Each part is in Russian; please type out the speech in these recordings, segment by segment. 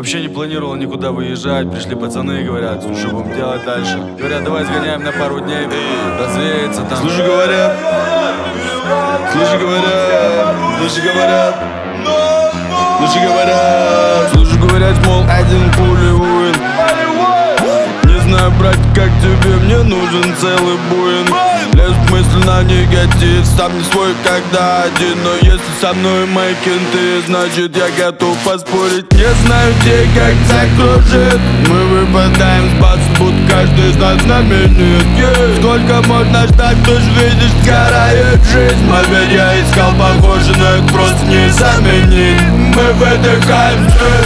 Вообще не планировал никуда выезжать. Пришли пацаны и говорят, что будем делать дальше. Говорят, давай сгоняем на пару дней, развеяться там. Слушай, говорят, мол, один пулевой. Не знаю, брать, как тебе, мне нужен целый буин. Лез в мысли на негатив, сам не свой, когда один. Но если со мной мои кенты, значит я готов поспорить. Не знаю, где, как закружит. Мы выпадаем с бац, будто каждый из нас знаменит. Сколько можно ждать, кто ж видишь, сгорает жизнь. Поверь, я искал похоже, но это просто не заменить. Мы выдыхаем стресс.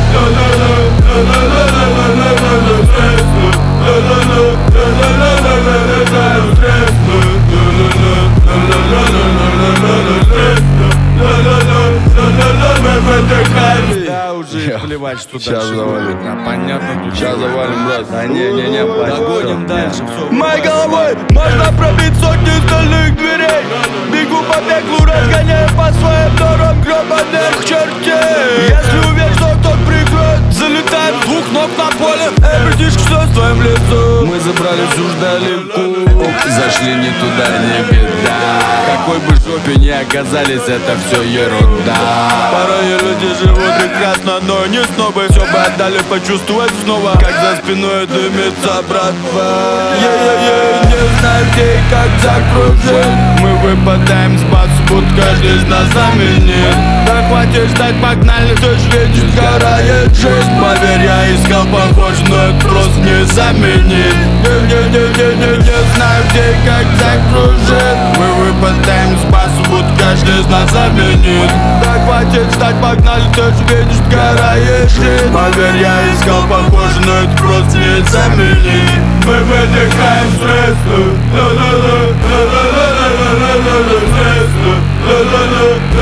Да, уже плевать, что Сейчас дальше завалим. будет. Да, понятно, тут Сейчас завалим, брат. Да не, догоним дальше, все. Моей головой можно пробить сотни стальных дверей. Бегу по пеклу, разгоняю по своим дорогам гребаных чертей. Если уверен, что кто-то прикроет, залетаем с двух ног на поле. Эй, братишка, что с твоим лицом? Мы забрались уж далеко. Зашли не туда, не беда. Какой бы жопе не оказались, это все ерунда. Порой люди живут прекрасно, но не снобы. Все бы отдали почувствовать снова, как за спиной дымится братва. Не знаю, где и как закружит. Мы выпадаем с бац, будто каждый из нас заменит. Да хватит ждать, погнали, ты ж видишь, сгорает жизнь. Поверь, я искал похоже, но это просто не заменить. Не знаю, где и как закружит. Мы выпадаем с бац, будто каждый из нас заменит. Да хватит ждать, погнали, ты ж видишь, сгорает жизнь. Поверь, я искал похоже, но это просто не заменить. Мы выдыхаем стресс. Стресс.